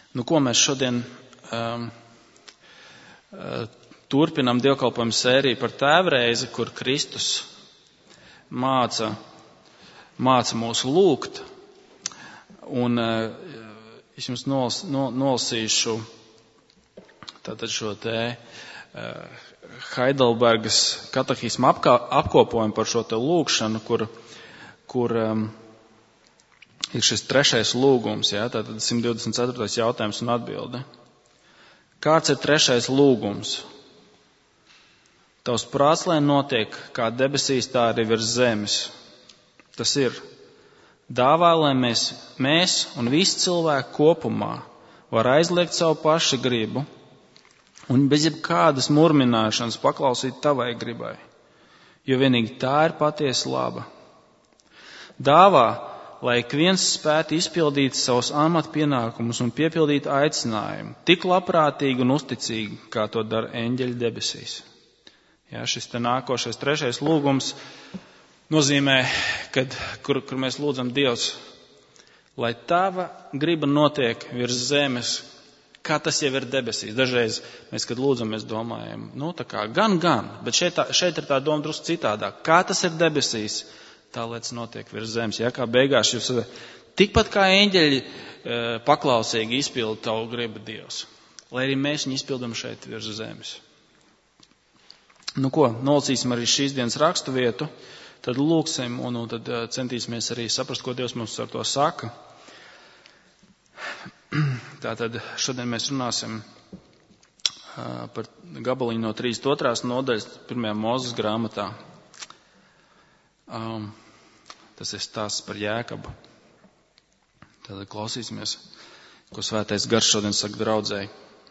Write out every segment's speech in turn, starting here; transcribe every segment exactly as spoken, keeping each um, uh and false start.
Nu, ko mēs šodien um, turpinām dievkalpojumu sēriju par tēvreizi, kur Kristus māca, māca mūs lūgt. Un uh, es jums nolas, no, nolasīšu tātad šo te uh, Heidelbergas katehisma apkā, apkopojumu par šo te lūgšanu, kur, kur um, ir šis trešais lūgums, jā, tātad simt divdesmit ceturtais jautājums un atbilde. Kāds ir trešais lūgums? Tavs prāts, lai notiek kā debesīs, tā arī virs zemes. Tas ir, dāvā, lai mēs, mēs un visi cilvēki kopumā var aizliegt savu pašu gribu un bez jebkādas murmināšanas paklausīt tavai gribai, jo vienīgi tā ir patiesa laba. Dāvā, lai ik viens spētu izpildīt savus amata pienākumus un piepildīt aicinājumu, tik labprātīgi un uzticīgi, kā to dara eņģeļi debesīs. Jā, šis te nākošais trešais lūgums nozīmē, kad, kur, kur mēs lūdzam Dievs, lai tava griba notiek virs zemes, kā tas jau ir debesīs. Dažreiz mēs, kad lūdzam, mēs domājam, nu tā kā gan, gan, bet šeit, tā, šeit ir tā doma drusku citādāk. Kā tas ir debesīs? Tā lietas notiek virs zemes. Ja, kā beigās jūs tikpat kā eņģeļi e, paklausīgi izpilda tavu gribu Dievs. Lai arī mēs viņu izpildam šeit virs zemes. Nu ko, nolasīsim arī šīs dienas rakstu vietu, tad lūksim un, un tad centīsimies arī saprast, ko Dievs mums ar to saka. Tātad šodien mēs runāsim par gabaliņu no trīsdesmit otrās nodaļas pirmajā Mūzes grāmatā. Um, tas ir stāsts par Jēkabu. Tad klausīsimies, ko Svētais Gars šodien saka draudzēji.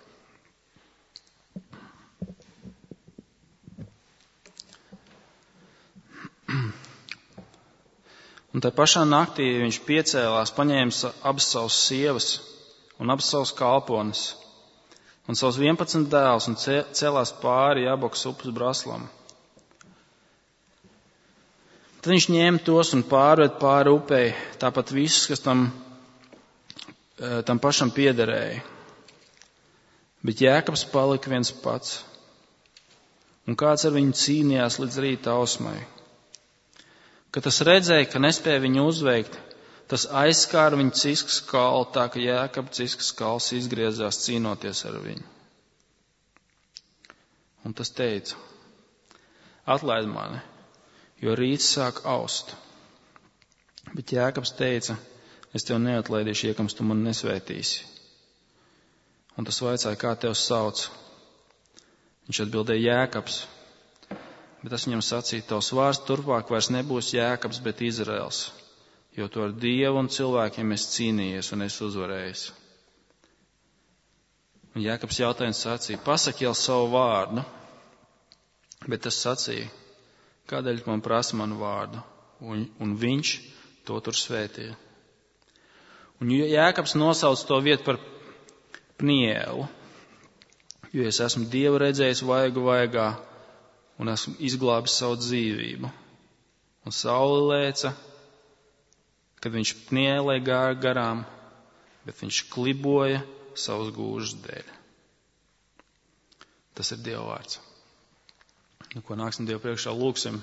Un tā pašā naktī viņš piecēlās, paņēma abas savas sievas un abas savas kalpones un savus vienpadsmit dēlus un cēlās pāri Jabokas upes braslam. Tad viņš ņēma tos un pārved pāri upei, tāpat visus, kas tam, tam pašam piederēja. Bet Jēkabs palika viens pats, un kāds ar viņu cīnījās līdz rīta ausmai. Kad tas redzēja, ka nespēja viņu uzveikt, tas aizskāra viņu ciskas kalu, tā ka Jēkaba ciskas kals izgriezās cīnoties ar viņu. Un tas teica, atlaid mani, jo rīts sāk aust. Bet Jēkabs teica, es tev neatlaidīšu, iekams tu man nesvētīsi. Un tas vaicāja, kā tev sauc? Viņš atbildēja Jēkabs, bet tas viņam sacīja, tavs vārds turpmāk vairs nebūs Jēkabs, bet Izraels, jo tu ar Dievu un cilvēkiem esi cīnījies un esi uzvarējis. Un Jēkabs jautājums sacīja, pasaki jau savu vārdu, bet tas sacīja, kādēļ man prasa manu vārdu? Un, un viņš to tur svētīja. Un Jēkabs nosauc to vietu par Pnielu, jo es esmu Dievu redzējis vaigu vaigā un esmu izglābis savu dzīvību. Un saule lēca, kad viņš Pnielē gāja garām, bet viņš kliboja savus gūžas dēļ. Tas ir Dieva vārds. Nu, ko nāksim Dievu priekšā, lūksim,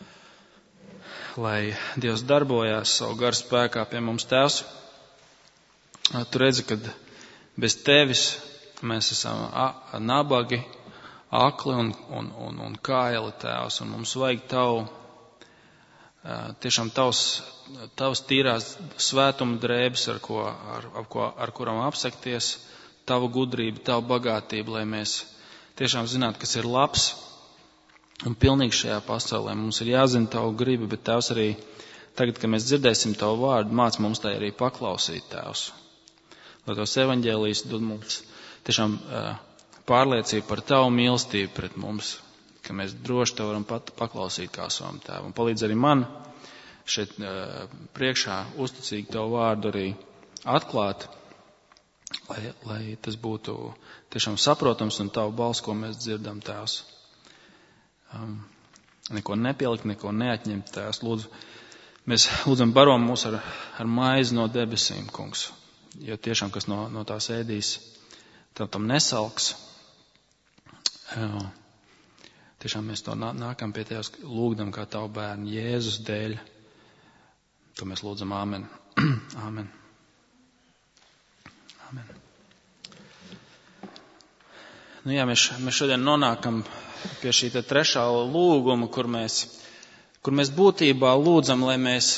lai Dievs darbojās savu garu spēkā pie mums. Tēvs, tu redzi, kad bez tevis mēs esam nabagi, akli un, un, un, un kāli, Tēvs, un mums vajag tavu, tiešām tavs, tavs tīrās svētuma drēbes, ar, ko, ar, ar, ko, ar kuram apsekties, tavu gudrību, tavu bagātību, lai mēs tiešām zinātu, kas ir labs un pilnīgi šajā pasaulē. Mums ir jāzina tavu gribu, bet Tēvs arī tagad, kad mēs dzirdēsim tavu vārdu, māc mums tai arī paklausīt, Tēvs. Lai tos evaņģēlijs dod mums tiešām uh, pārliecību par tavu mīlestību pret mums, ka mēs droši tev varam pat paklausīt kā savam Tēvam. Un palīdz arī man šeit uh, priekšā uzticīgi tavu vārdu arī atklāt, lai, lai tas būtu tiešām saprotams un tavu balss, ko mēs dzirdam, Tēvs. Um, neko nepielikt, neko neatņemt, Tēvs. Lūdzu, mēs lūdzam baro mūs ar, ar maizi no debesīm, kungs. jo tiešām, kas no, no tās ēdīs, tam, tam nesalks. Jā. Tiešām mēs to nākam pie Tevis, lūgdam kā Tavu bērnu Jēzus dēļ. To mēs lūdzam āmen. Āmen. Āmen. Nu jā, mēs, mēs šodien nonākam pie šī te trešā lūguma, kur mēs, kur mēs būtībā lūdzam, lai mēs,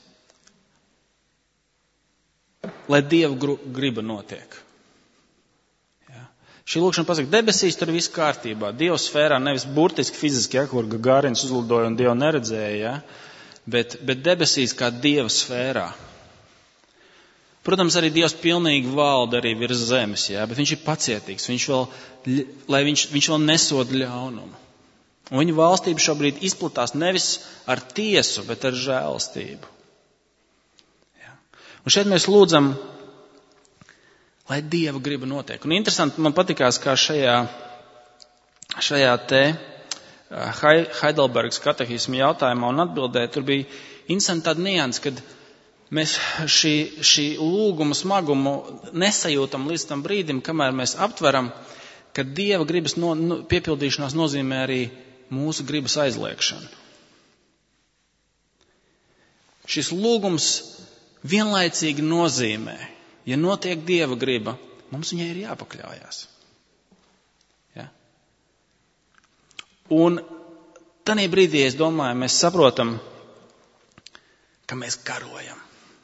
lai Dieva griba notiek. Jā. Šī lūgšana pasaka, debesīs tur viss kārtībā. Dieva sfērā nevis burtiski fiziski, ja, kur Gagārins uzlidoja un Dievu neredzēja, ja, bet, bet debesīs kā Dieva sfērā. Protams, arī Dievs pilnīgi valda arī virs zemes, jā, bet viņš ir pacietīgs, viņš vēl, lai viņš, viņš vēl nesod ļaunumu. Un viņa valstība šobrīd izplatās nevis ar tiesu, bet ar žēlastību. Jā. Un šeit mēs lūdzam, lai Dieva griba notiek. Un interesanti, man patikās, kā šajā, šajā te Heidelbergas katehisma jautājumā un atbildē, tur bija interesanti tāda nianse, kad mēs šī, šī lūguma smagumu nesajūtam līdz tam brīdim, kamēr mēs aptveram, ka Dieva gribas no, no, piepildīšanās nozīmē arī mūsu gribas aizliekšanu. Šis lūgums vienlaicīgi nozīmē, ja notiek Dieva griba, mums viņai ir jāpakļājās. Ja? Un tanī brīdī, es domāju, mēs saprotam, ka mēs karojam.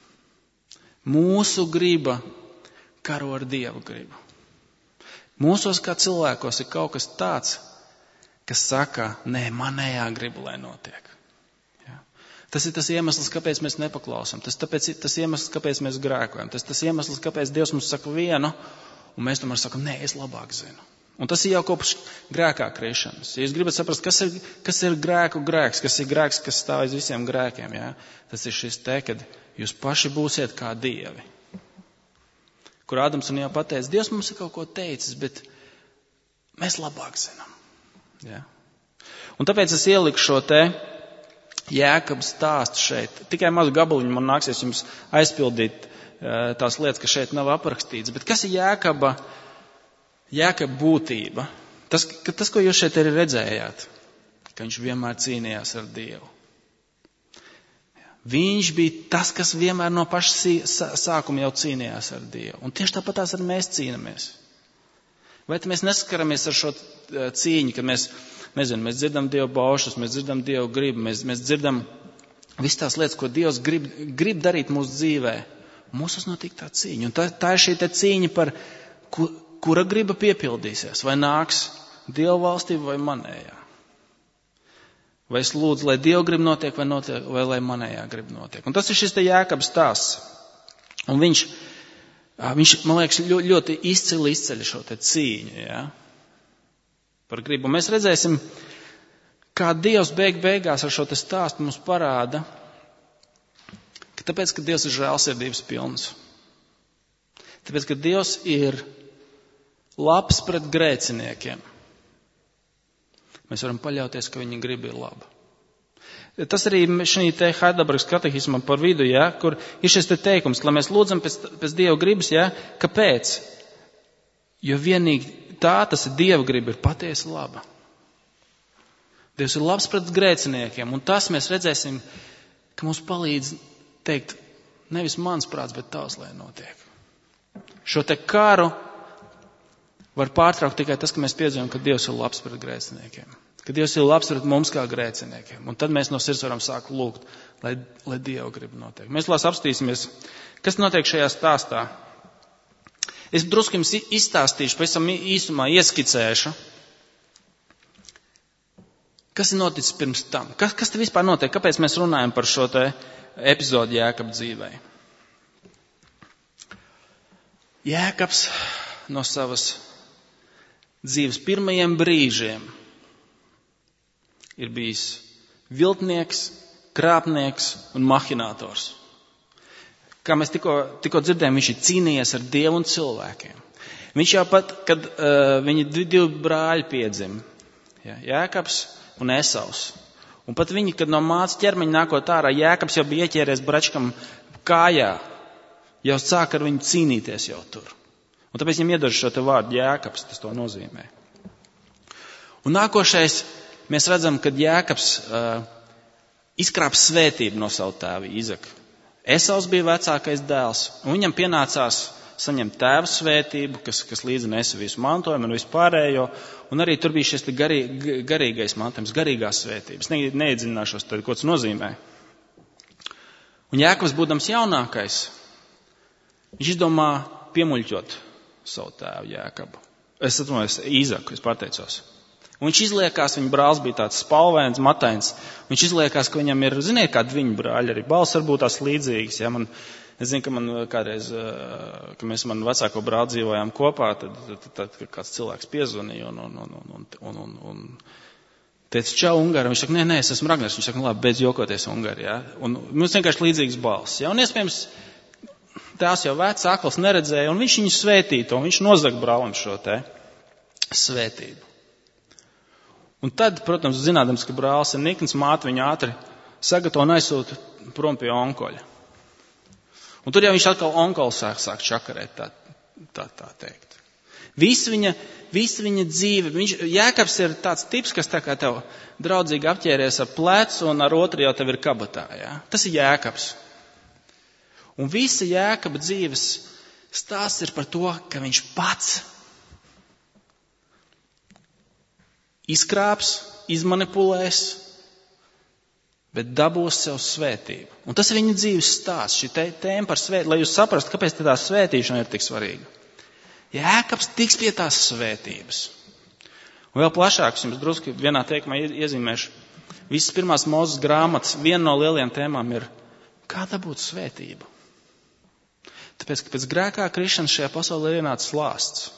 Mūsu griba karo ar Dieva gribu. Mūsos kā cilvēkos ir kaut kas tāds, kas saka, nē, manējā griba, lai notiek. Ja? Tas ir tas iemesls, kāpēc mēs nepaklausam. Tas tāpēc tas iemesls, kāpēc mēs grēkojam. Tas tas iemesls, kāpēc Dievs mums saka vienu, un mēs tomēr sakam, nē, es labāk zinu. Un tas ir jau kopš grēkā krišanas. Ja jūs gribat saprast, kas ir, kas ir grēku grēks, kas ir grēks, kas stāv aiz visiem grēkiem, ja? Tas ir šis te, kad jūs paši būsiet kā dievi. Kur Ādams un jau pateica, Dievs mums ir kaut ko teicis, bet mēs labāk zinām. Ja? Un tāpēc es ieliku šo te Jēkaba stāstu šeit. Tikai mazu gabaliņu man nāksies jums aizpildīt tās lietas, kas šeit nav aprakstīts. Bet kas ir Jēkaba, Jēkaba būtība? Tas, tas, ko jūs šeit arī redzējāt, ka viņš vienmēr cīnījās ar Dievu. Viņš bija tas, kas vienmēr no paša sākuma jau cīnījās ar Dievu. Un tieši tāpatās arī mēs cīnamies. Vai mēs neskaramies ar šo cīņu, kad mēs, nezinu, mēs dzirdam Dievu baušus, mēs dzirdam Dievu gribu, mēs, mēs dzirdam visas tās lietas, ko Dievs grib, grib darīt mūsu dzīvē. Un mūsos notiek tā cīņa. Un tā, tā ir šī te cīņa par, kur, kura griba piepildīsies. Vai nāks Dieva valstība vai manējā. Vai es lūdzu, lai Dieva grib notiek, vai, notiek, vai lai manējā grib notiek. Un tas ir šis te Jēkabs stāsts. Un viņš, viņš man liekas, ļoti, ļoti izcili izceļ šo te cīņu, ja? Par gribu. Mēs redzēsim, kā Dievs beig beigās ar šo te stāstu mums parāda, ka tāpēc, ka Dievs ir žēlsirdības pilns. Tāpēc, ka Dievs ir labs pret grēciniekiem. Mēs varam paļauties, ka viņa griba ir laba. Tas arī šī te Heidelbergas katehismam par vidu, ja, kur ir šis te teikums, lai mēs lūdzam pēc, pēc Dieva gribas, ja, kāpēc? Jo vienīgi tā, tas ir Dieva griba, ir patiesi laba. Dievs ir labs pret grēciniekiem, un tas mēs redzēsim, ka mums palīdz teikt, nevis mans prāts, bet tavs, lai notiek. Šo te karu var pārtraukt tikai tas, ka mēs piedzīvojam, ka Dievs ir labs pret grēciniekiem. Ka Dievs ir labs pret mums kā grēciniekiem. Un tad mēs no sirds varam sākt lūgt, lai, lai Dieva grib notiek. Mēs lās apstīsimies, kas notiek šajā stāstā. Es drusku jums izstāstīšu, pēc tam īsumā ieskicēšu, kas ir noticis pirms tam. Kas, kas te vispār notiek? Kāpēc mēs runājam par šo te epizodu Jēkaba dzīvē? Jēkabs no savas dzīves pirmajiem brīžiem ir bijis viltnieks, krāpnieks un mahinators. Kā mēs tikko, tikko dzirdējām, viņš ir cīnījies ar Dievu un cilvēkiem. Viņš jau pat, kad uh, viņi divi brāļi piedzima, ja, Jēkabs un Esaus. Un pat viņi, kad no mātes ķermeņa nākot ārā, Jēkabs jau bija ieķēries bračkam kājā. jau sāk ar viņu cīnīties jau tur. Un tāpēc viņam iedod šo te vārdu Jēkabs, tas to nozīmē. Un nākošais, mēs redzam, kad Jēkabs uh, izkrāp svētību no savu tēvu Izaka. Esavs bija vecākais dēls, un viņam pienācās saņemt tēva svētību, kas, kas līdzi nesa visu mantojumu un visu pārējo, un arī tur bija šis garī, garīgais mantojums, garīgās svētības. Ne, neiedziļināšos tad, ko tas nozīmē. Un Jēkabs, būdams jaunākais, viņš izdomā piemuļķot savu tēvu Jēkabu. Es atvainojos, Īzaku, es pateicos. Un viņš izliekās, viņa brālis bija tāds spalvains, matains. Viņš izliekās, ka viņam ir, ziniet, kādi viņa brāļi arī. Balss varbūt tās līdzīgas. Ja? Man, es zinu, ka man kādreiz, ka mēs man vecāko brāli dzīvojām kopā, tad, tad, tad, tad kāds cilvēks piezvanīja un, un, un, un, un, un, un teica, čau, Ungari. Viņš saka, nē, nē, es esmu Ragnars. Viņš saka, labi, beidz jokoties, Ungari. Ja? Un mums vienkārši līdzīgas balss. Ja? Un iespējams, tās jau vecs, akls neredzēja, un viņš viņu svētīto, un viņš nozag brālim šo te svētību. Un tad, protams, zinādams, ka brālis ir nikns, māte viņu ātri sagatavo un aizsūta prom pie onkoļa. Un tur jau viņš atkal onkols sāk, sāk čakarēt, tā, tā, tā teikt. Visa viņa, visa viņa dzīve, viņš, Jēkabs ir tāds tips, kas tā kā tev draudzīgi apķēries ar plecu un ar otru jau tev ir kabatā. Ja? Tas ir Jēkabs. Un visa Jēkaba dzīves stāsts ir par to, ka viņš pats izkrāps, izmanipulēs, bet dabūs sev svētību. Un tas ir viņa dzīves stāsts, šī tēma par svētību, lai jūs saprastu, kāpēc tā svētīšana ir tik svarīga. Jēkabs tiks pie tās svētības. Un vēl plašāk, es jums drusku vienā teikumā iezīmēšu, visas pirmās Mūzes grāmatas, viena no lielajām tēmām ir, kā dabūt svētību. Tāpēc, ka pēc grēkā krišanas šajā pasaulē ir ienācis lāsts.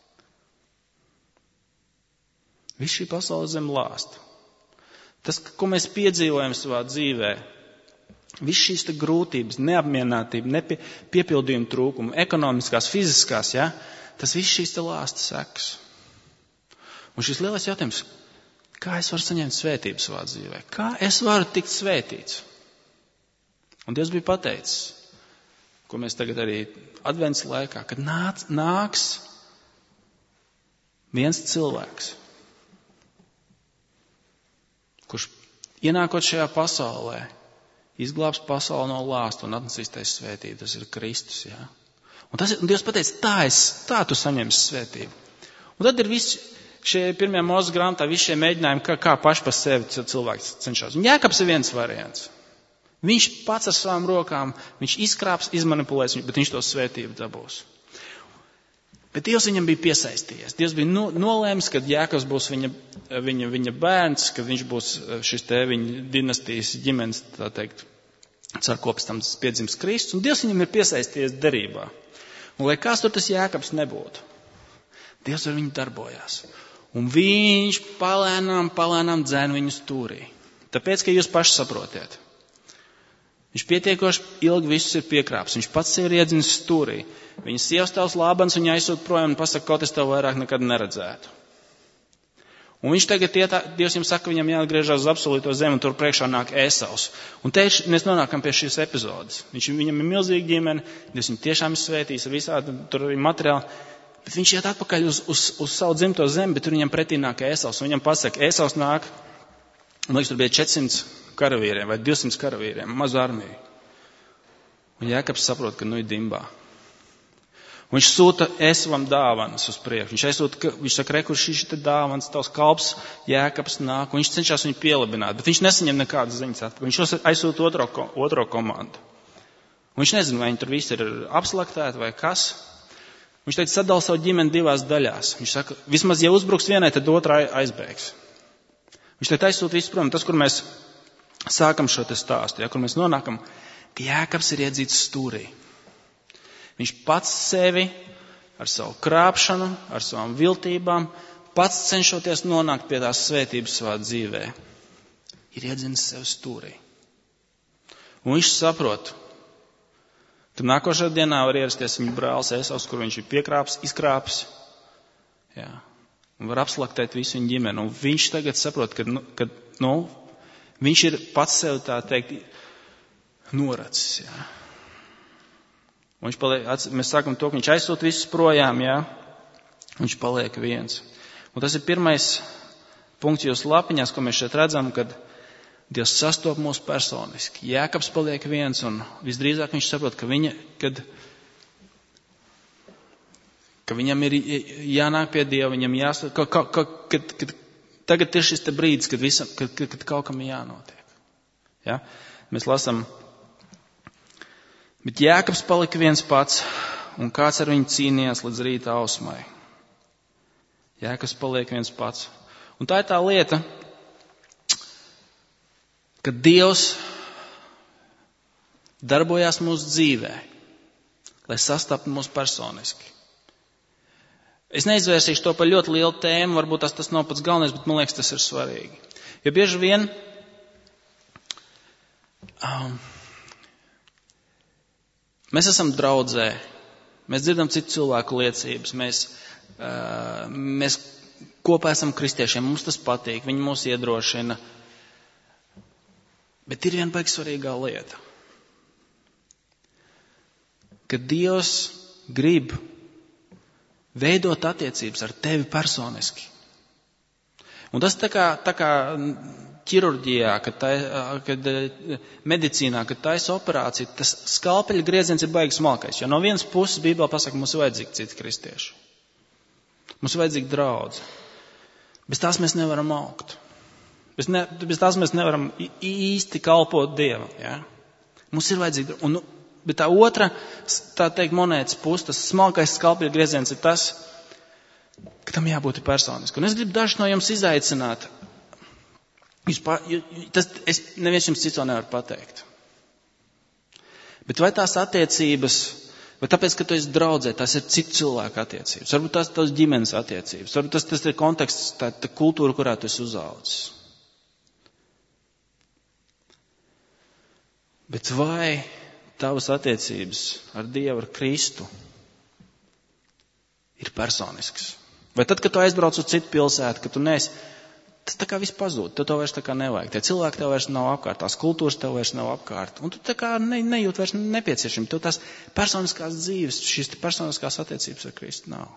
Viss šī pasaule zem lāsta. Tas, ko mēs piedzīvojam savā dzīvē, viss šīs te grūtības, neapmierinātība, nepie, piepildījuma trūkuma, ekonomiskās, fiziskās, ja, tas viss šīs te lāsta sekas. Un šis lielais jautājums, kā es varu saņemt svētību savā dzīvē? Kā es varu tikt svētīts? Un Dievs bija pateicis, ko mēs tagad arī advents laikā, kad nāc, nāks viens cilvēks, kurš ienākot šajā pasaulē, izglābs pasauli no lāsta un atnesīs taisa svētību. Tas ir Kristus, jā. Un, tas, un Dievs pateica, tā, es, tā tu saņemsi svētību. Un tad ir visi šie pirmie Mūzes grāmatā, visi šie mēģinājumi, kā, kā paši par sevi cilvēks cenšas. Un Jēkabs ir viens variants. Viņš pats ar savām rokām, viņš izkrāps, izmanipulēs, bet viņš to svētību dabūs. Bet Dievs viņam bija piesaistījies. Dievs bija nolēmis, kad Jēkabs būs viņa, viņa, viņa bērns, kad viņš būs šis te viņa dinastijas ģimenes, tā teikt, carkopis tam piedzims Kristus. Un Dievs viņam ir piesaistījies derībā. Un lai kāds tur tas Jēkabs nebūtu, Dievs ar viņu darbojās. Un viņš palēnām, palēnām dzēn viņu stūrī. Tāpēc, ka jūs paši saprotiet. Viņš pietiekoši ilgi visus ir piekrāps. Viņš pats sev ir iedzinis stūrī. Viņa sievas tavs Lābans viņu aizsūt projām un pasaka, kaut es tev vairāk nekad neredzētu. Un viņš tagad, ietā, Dievs viņam saka, viņam jāatgriežas uz absolūto zemi un tur priekšā nāk Ēsavs. Un te mēs nonākam pie šīs epizodes. Viņš, viņam ir milzīga ģimene, Dievs viņu tiešām ir svētījis ar visādi tur arī materiāli. Bet viņš iet atpakaļ uz, uz, uz savu dzimto zemi, bet tur viņam pretī nāk Ēsavs. Un viņam pasaka, Ēsavs nāk, un liekas, tur bija četrsimt karavīriem vai divsimt karavīriem, mazu armiju. Un Jēkabs saprot, ka nu ir dimbā. Un viņš sūta Ēsavam dāvanas uz priekšu. Viņš aizsūta, viņš saka, re, kur šīs te dāvanas, tavs kalps Jēkabs nāk, un viņš cenšas viņu pielabināt, bet viņš nesaņem nekādas ziņas atpakaļ. Viņš aizsūta otro, otro komandu. Un viņš nezina, vai viņi tur visi ir apslaktēti vai kas. Viņš teica, sadala savu ģimeni divās daļās. Viņš saka, vismaz, ja uzbruks vienai, tad otrā aizbēgs. Viņš teica, aizsūta visu prom. Tas, kur mēs sākam šo te stāstu, ja, kur mēs nonākam, ka Jēkabs ir iedzīts stūrī. Viņš pats sevi ar savu krāpšanu, ar savām viltībām, pats cenšoties nonākt pie tās svētības savā dzīvē, ir iedzinis sevi stūrī. Un viņš saprot, ka nākošajā dienā var ierasties viņa brālis Ēsavs, kur viņš ir piekrāps, izkrāps, jā, un var apslaktēt visu viņa ģimeni. Un viņš tagad saprot, ka, nu, ka nu, viņš ir pats sev tā teikt noracis, jā. Un viņš paliek, mēs sakam to, ka viņš aizsūta visus projām, jā. Viņš paliek viens. Un tas ir pirmais punkts jūsu lapiņās, ko mēs šeit redzam, kad Dievs sastop mūs personiski. Jēkabs paliek viens un visdrīzāk viņš saprot, ka, viņa, kad, ka viņam ir jānāk pie Dieva, viņam jāsaka, ka, ka, ka, kad, kad tagad ir šis te brīdis, kad, visam, kad, kad, kad kaut kam jānotiek. Ja? Mēs lasam, bet Jēkabs palika viens pats un kāds ar viņu cīnījās līdz rīta ausmai. Jēkabs paliek viens pats. Un tā ir tā lieta, ka Dievs darbojās mūsu dzīvē, lai sastaptu mūs personiski. Es neizvērsīšu to par ļoti lielu tēmu, varbūt tas, tas nav pats galvenais, bet man liekas, tas ir svarīgi. Jo bieži vien um, mēs esam draudzē, mēs dzirdam citu cilvēku liecības, mēs, uh, mēs kopā esam kristiešiem, mums tas patīk, viņi mūs iedrošina. Bet ir viena baigi svarīgā lieta, ka Dievs grib veidot attiecības ar tevi personiski. Un tas tā kā, tā kā ķirurģijā, kad, tā, kad medicīnā, kad taisa operācija, tas skalpeļa grieziens ir baigi smalkais. Jo no vienas puses Bībelē pasaka, mums ir vajadzīgi citi kristieši. Mums ir vajadzīga draudze. Bez tās mēs nevaram augt. Bez, ne, bez tās mēs nevaram īsti kalpot Dievam. Ja? Mums ir vajadzīga. Un, bet tā otra, tā teikt, monētas puse, tas smalkais skalpeļa grieziens ir tas, ka tam jābūt personiski. Un es gribu dažus no jums izaicināt. Jūs pa, tas, es neviens jums cits to nevar pateikt. Bet vai tās attiecības, vai tāpēc, ka tu esi draudzē, tās ir citu cilvēku attiecības. Varbūt tās ir tās ģimenes attiecības. Varbūt tas, tas ir konteksts, tā, tā kultūra, kurā tu esi uzaudzis. Bet vai tavas attiecības ar Dievu, ar Kristu ir personisks? Vai tad, kad tu aizbrauc uz citu pilsētu, ka tu neesi, tas tā kā viss pazūd, tu to vairs tā kā nevajag. Tie cilvēki tev vairs nav apkārt, tās kultūras tev vairs nav apkārt. Un tu tā kā ne, nejūt vairs nepieciešami. Tev tās personiskās dzīves, šīs personiskās attiecības ar Kristu nav.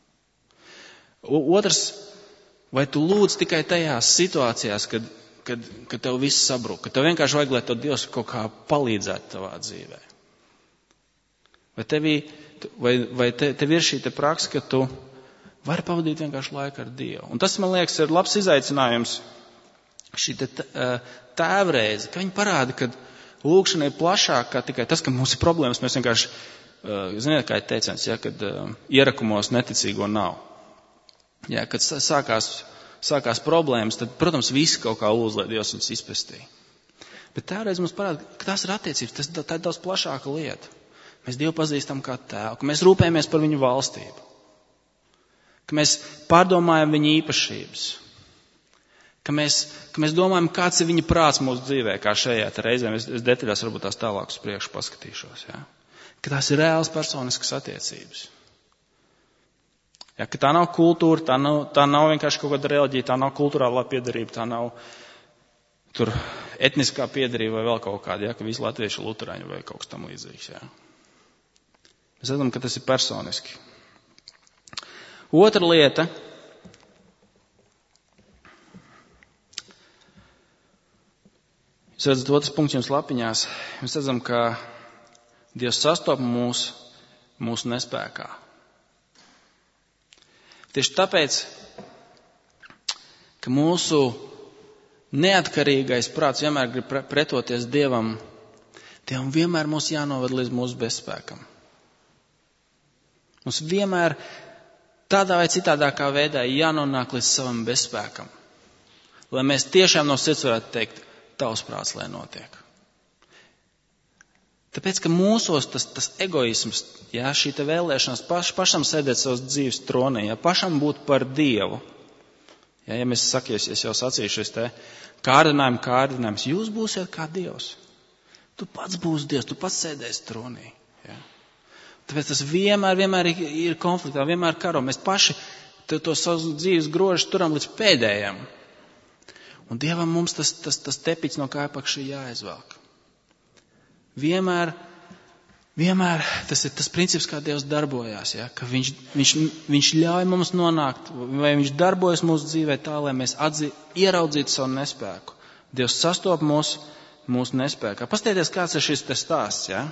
Otrs, vai tu lūdz tikai tajās situācijās, kad Kad, kad tev viss sabruk, ka tev vienkārši vajag, lai tev Dievs kaut kā palīdzētu tavā dzīvē. Vai, tevī, vai, vai te, tev ir šī te praksa, ka tu vari pavadīt vienkārši laiku ar Dievu. Un tas, man liekas, ir labs izaicinājums, šī te tēvreize, ka viņi parāda, ka lūkšana ir plašāka kā tikai tas, ka mums ir problēmas. Mēs vienkārši, ziniet, kā ir teiciens, ja, kad ierakumos neticīgo nav. Ja, kad sākās sākās problēmas, tad, protams, visi kaut kā lūdz, lai Dievs viņus izpestīja. Bet tēvreiz mums parāda, ka tās ir attiecības, tas, tā ir daudz plašāka lieta. Mēs Dievu pazīstam kā tēvu, ka mēs rūpējamies par viņu valstību, ka mēs pārdomājam viņa īpašības, ka mēs, ka mēs domājam, kāds ir viņa prāts mūsu dzīvē, kā šajā reizē. Es, es detaļās varbūt tās tālāk uz priekšu paskatīšos. Ja? Ka tās ir reāls personiskas attiecības. Ja, ka tā nav kultūra, tā nav, tā nav vienkārši kaut kāda reliģija, tā nav kultūrālā piederība, tā nav tur etniskā piederība vai vēl kaut kāda, ja, ka visi latvieši ir luterāņi vai kaut kas tam līdzīgs. Ja. Mēs redzam, ka tas ir personiski. Otra lieta. Jūs redzat, otrs punkts jums lapiņās. Mēs redzam, ka Dievs sastop mūs mūsu nespēkā. Tieši tāpēc, ka mūsu neatkarīgais prāts vienmēr grib pretoties Dievam, Dievam vienmēr mūs jānoved līdz mūsu bezspēkam. Mums vienmēr tādā vai citādākā veidā jānonāk līdz savam bezspēkam. Lai mēs tiešām no sirds varētu teikt, tavs prāts, lai notiek. Tāpēc, ka mūsos tas, tas egoisms, jā, šī te vēlēšanās paš, pašam sēdēt savas dzīves tronī, jā, pašam būt par Dievu. Jā, ja mēs sakies, es jau sacīju šis te kārdinājumi, kārdinājums, jūs būsiet kā Dievs. Tu pats būsi Dievs, tu pats sēdēsi tronī. Jā. Tāpēc tas vienmēr, vienmēr ir konfliktā, vienmēr karo. Mēs paši to, to savus dzīves grožus turam līdz pēdējam. Un Dievam mums tas, tas, tas tepiķis no kāja pakšī jāizvelk. Vienmēr Vienmēr tas ir tas princips, kā Dievs darbojās, ja? Ka viņš, viņš, viņš ļauj mums nonākt, vai viņš darbojas mūsu dzīvē tā, lai mēs atzī, ieraudzītu savu nespēku. Dievs sastop mūs, mūsu nespēkā. Pastieties, kāds ir šis te stāsts, ja?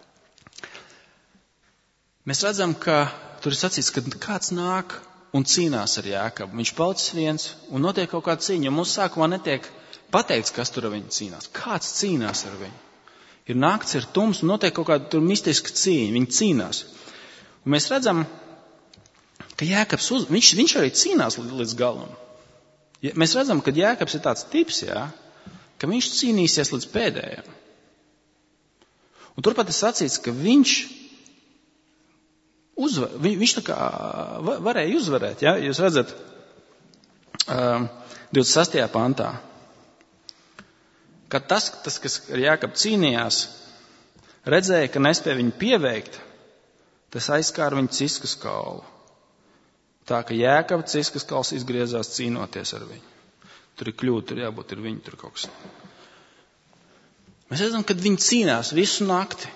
Mēs redzam, ka tur ir sacīts, ka kāds nāk un cīnās ar Jākabu. Viņš palicis viens un notiek kaut kāda cīņa. Mums sākumā netiek pateikts, kas tur ar viņu cīnās. Kāds cīnās ar viņu? Ir nakts, ir tums un notiek kaut kāda tur mistiska cīņa. Viņi cīnās. Un mēs redzam, ka Jākabs, uz, viņš, viņš arī cīnās līdz galam. Ja, mēs redzam, ka Jākabs ir tāds tips, jā, ka viņš cīnīsies līdz pēdējiem. Un turpat ir sacīts, ka viņš Uzvar, viņš tā kā varēja uzvarēt, ja? Jūs redzat, divdesmit sastajā pantā, kad tas, tas kas ar Jākabu cīnījās, redzēja, ka nespēja viņu pieveikt, tas aizskāra viņu ciskas kaulu. Tā, ka Jākaba ciskas kauls izgriezās cīnoties ar viņu. Tur ir kļūda, tur jābūt ir viņu, tur kaut kas. Mēs redzam, kad viņi cīnās visu nakti.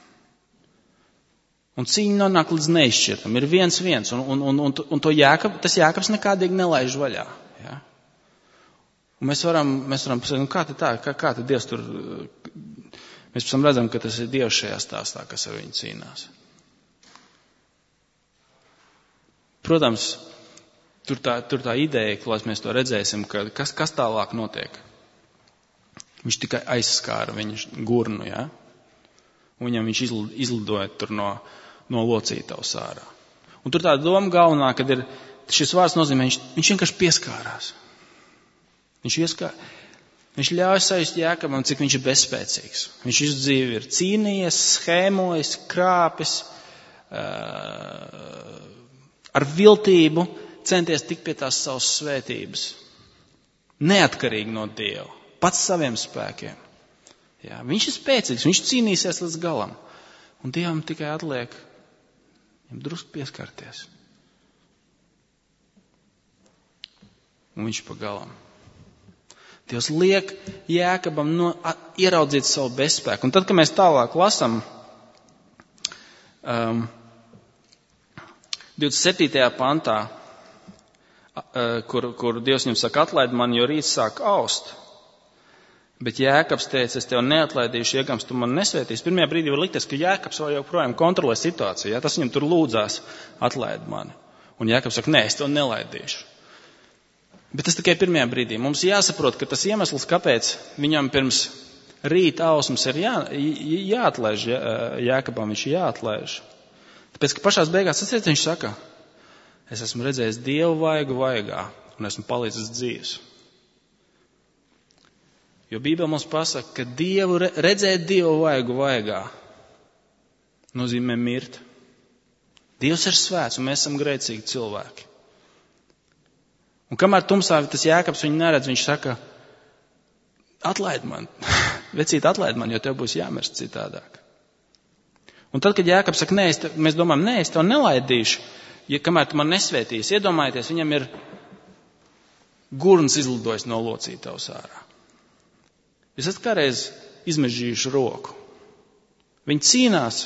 Un cīņa nonāk līdz neizšķirtam. Ir viens viens. Un, un, un, un, un to Jākab, tas Jākabs nekādīgi nelaiž vaļā. Ja? Un mēs varam, mēs varam pasaka, nu kā tad tā, kā, kā tad Dievs tur, mēs pēc tam redzam, ka tas ir Dievs šajā stāstā, kas ar viņu cīnās. Protams, tur tā, tur tā ideja, lai mēs to redzēsim, ka kas, kas tālāk notiek. Viņš tikai aizskāra viņu gurnu, ja? Un viņam viņš izlidoja tur no, no locītavas ārā. Un tur tā doma galvenā, kad ir, šis vārds nozīmē, viņš, viņš vienkārši pieskārās. Viņš, ieskār, viņš ļauj sajust Jākabam, cik viņš ir bezspēcīgs. Viņš visu dzīvi ir cīnījies, schēmojis, krāpis, uh, ar viltību centies tikt pie tās savas svētības. Neatkarīgi no Dieva, pats saviem spēkiem. Jā, viņš ir spēcīgs, viņš cīnīsies līdz galam. Un Dievam tikai atliek viņam drusku pieskarties. Un viņš pa galam. Dievs liek Jākabam no, a, ieraudzīt savu bezspēku. Un tad, kad mēs tālāk lasam, um, divdesmit septītajā pantā, uh, kur, kur Dievs viņam saka, atlaid man, jo rīts sāk aust. Bet Jākabs teica, es tev neatlaidīšu, iegams tu man nesvētīsi. Pirmajā brīdī var likties, ka Jākabs vēl joprojām kontrolē situāciju. Ja? Tas viņam tur lūdzās, atlaid mani. Un Jākabs saka, nē, es tev nelaidīšu. Bet tas tikai pirmajā brīdī. Mums jāsaprot, ka tas iemesls, kāpēc viņam pirms rīta ausmas ir jā, jāatlaiž, jā, Jākabam viņš jāatlaiž. Tāpēc, ka pašās beigās atcerieties, viņš saka, es esmu redzējis Dievu vaigu vaigā un esmu palicis dzīvs. Jo Bībele mums pasaka, ka Dievu, redzēt Dievu vaigu vaigā nozīmē mirt. Dievs ir svēts un mēs esam grēcīgi cilvēki. Un kamēr tumsā tas Jākabs viņu neredz, viņš saka, atlaid man, vecīt atlaid man, jo tev būs jāmirst citādāk. Un tad, kad Jākabs saka, nē, te, mēs domājam, nē, es tev nelaidīšu, ja kamēr tu man nesvētīsi, iedomājieties, viņam ir gurns izlidojis no locītavas ārā. Jūs esat kādreiz izmežģījuši roku. Viņi cīnās,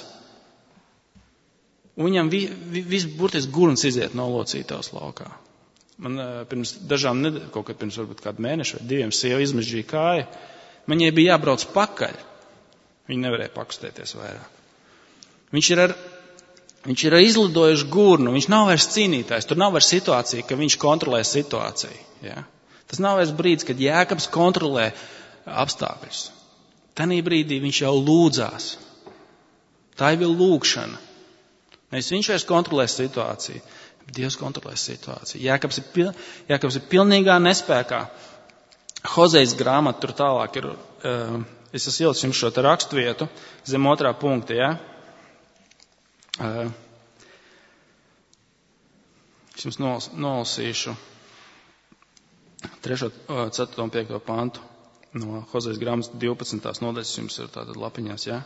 un viņam vi, vi, viss burtiski gurns iziet no locītavas laukā. Man pirms dažām nedēļām, kaut kad pirms varbūt kādu mēnešu vai diviem sieva izmežģīja kāju, man viņai bija jābrauc pakaļ. Viņa nevarēja pakustēties vairāk. Viņš ir ar, viņš ir ar izlidojuši gurnu, viņš nav vairs cīnītājs, tur nav vairs situācija, ka viņš kontrolē situāciju. Ja? Tas nav vairs brīdis, kad Jākabs kontrolē apstākļus. Tanī brīdī viņš jau lūdzās. Tā ir lūgšana. Nevis viņš vairs kontrolē situāciju, bet Dievs kontrolē situāciju. Jākabs ir, pil, Jākabs ir pilnīgā nespēkā. Hozejas grāmata tur tālāk ir, uh, es esmu ielicis jums šo te rakstvietu zem otrā punkta, ja? Uh, es jums nolas, nolasīšu trešo, ceturto un piekto pantu. No Hozejas grāmatas divpadsmitās nodaļas jums ir tātad lapiņās, jā?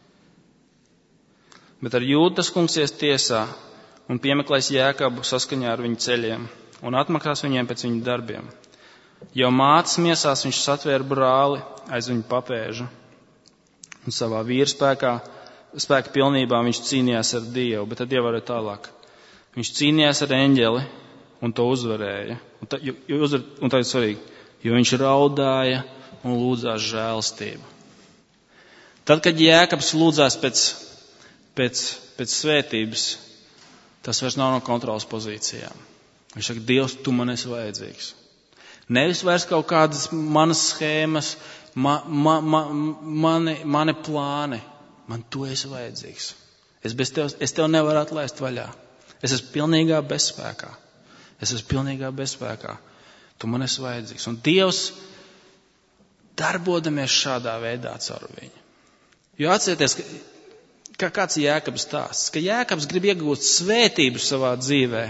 Bet ar Jūdas kungs ies tiesā un piemeklēs Jākabu saskaņā ar viņu ceļiem un atmaksās viņiem pēc viņu darbiem. Jau mātes miesās viņš satvēra brāli aiz viņu papēža un savā vīra spēkā spēka pilnībā viņš cīnījās ar Dievu, bet tad ievēroja tālāk. Viņš cīnījās ar eņģeli un to uzvarēja. Un, tā, jo, uzvar, un tā ir svarīgi, jo viņš raudāja un lūdzās žēlastību. Tad, kad Jēkabs lūdzās pēc, pēc, pēc svētības, tas vairs nav no kontrolas pozīcijām. Viņš saka, Dievs, tu man esi vajadzīgs. Nevis vairs kaut kādas manas schēmas, ma, ma, ma, mani, mani plāni. Man tu esi vajadzīgs. Es bez tev, es tev nevaru atlaist vaļā. Es esmu pilnīgā bezspēkā. Es esmu pilnīgā bezspēkā. Tu man esi vajadzīgs. Un Dievs darbodamies šādā veidā caur viņu. Jo atcerieties, ka kāds ir Jēkabs stāsts, ka Jēkabs grib iegūt svētību savā dzīvē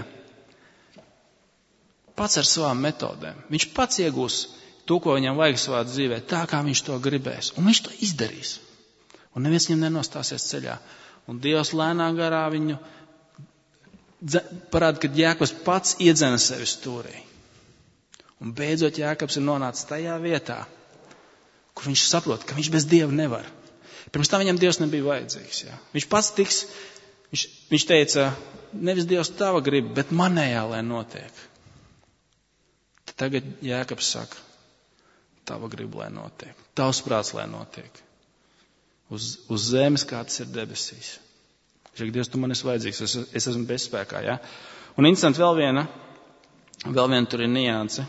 pats ar savām metodēm. Viņš pats iegūs to, ko viņam vajag savā dzīvē, tā kā viņš to gribēs. Un viņš to izdarīs. Un neviens viņam nenostāsies ceļā. Un Dievs lēnā garā viņu parāda, ka Jēkabs pats iedzena sevi stūrī. Un beidzot Jēkabs ir nonācis tajā vietā, kur viņš saprot, ka viņš bez Dieva nevar. Pirms tam viņam Dievs nebija vajadzīgs. Jā. Viņš pats tiks, viņš, viņš teica, nevis Dievs tava grib, bet manējā, lai notiek. Tad tagad Jēkabs saka, tava grib, lai notiek. Tavs prāts, lai notiek. Uz, uz zemes, kā tas ir debesīs. Viņš saka, Dievs, tu man esi vajadzīgs, es, es esmu bezspēkā. Ja? Un interesanti vēl viena, vēl viena tur ir nianse,